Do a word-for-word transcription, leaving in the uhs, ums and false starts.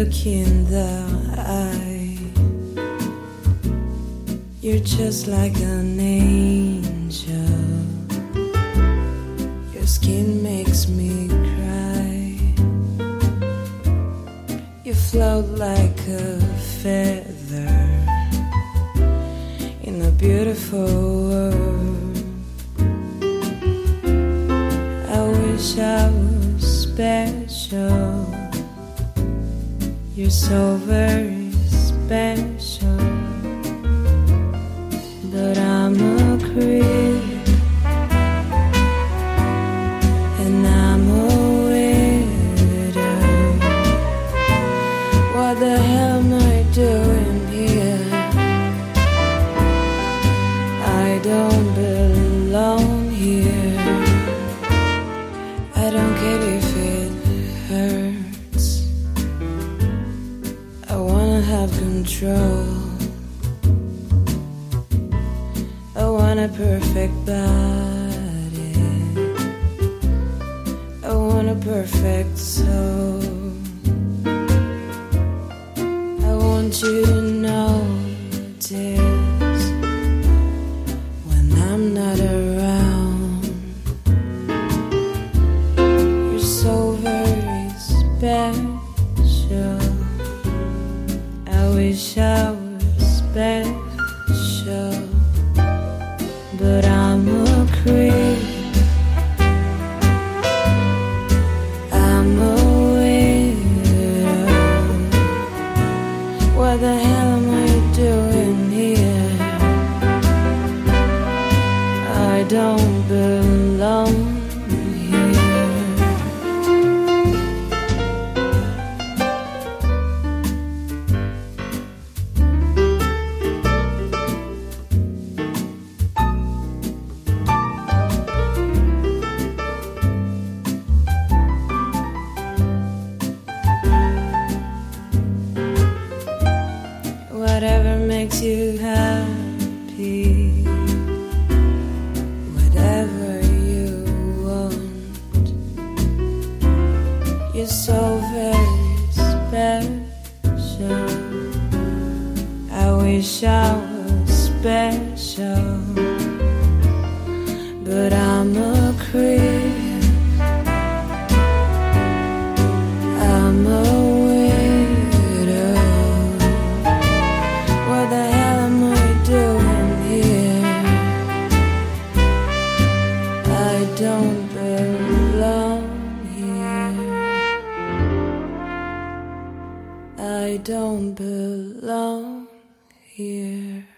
look in the eye. You're just like an angel. Your skin makes me cry. You float like a feather in a beautiful world. I wish I was special. You're so very special. But I'm a creep, and I'm a widow. What the hell am I doing here? I don't belong here. I don't care if it hurts. I wanna have control. I want a perfect body. I want a perfect soul. I want you to notice when I'm not around. You're so very special. I wish I was special. But I'm a creep. I'm a widow. What the hell am I doing here? I don't belong here. Whatever makes you happy, whatever you want. You're so very special. I wish I was special. But I'm a creep. I'm a don't belong here. I don't belong here.